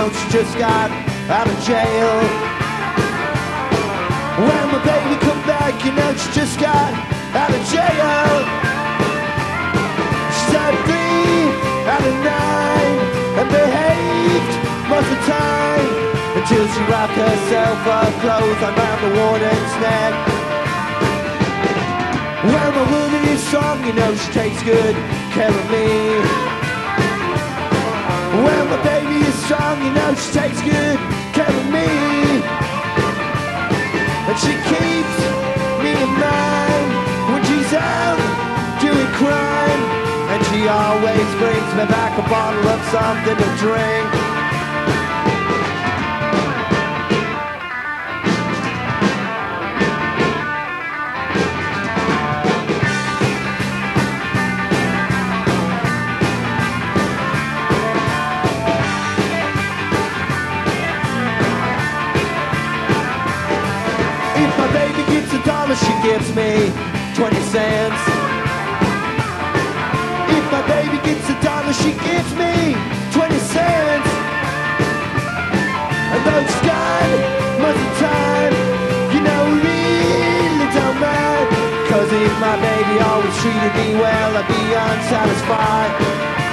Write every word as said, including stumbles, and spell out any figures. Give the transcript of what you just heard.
know she just got out of jail. When my baby come back, you know she just got out of jail. She's had three out of nine and behaved most of the time until she wrapped herself up clothes around the warden's neck. When my woman is strong, you know she takes good care of me. When my baby is strong, you know she takes good care of me. And she keeps me in mind when she's out doing crime. And she always brings me back a bottle of something to drink. She gives me twenty cents. If my baby gets a dollar, she gives me twenty cents. And though it's gone most of the time, you know, really don't mind. Cause if my baby always treated me well, I'd be unsatisfied.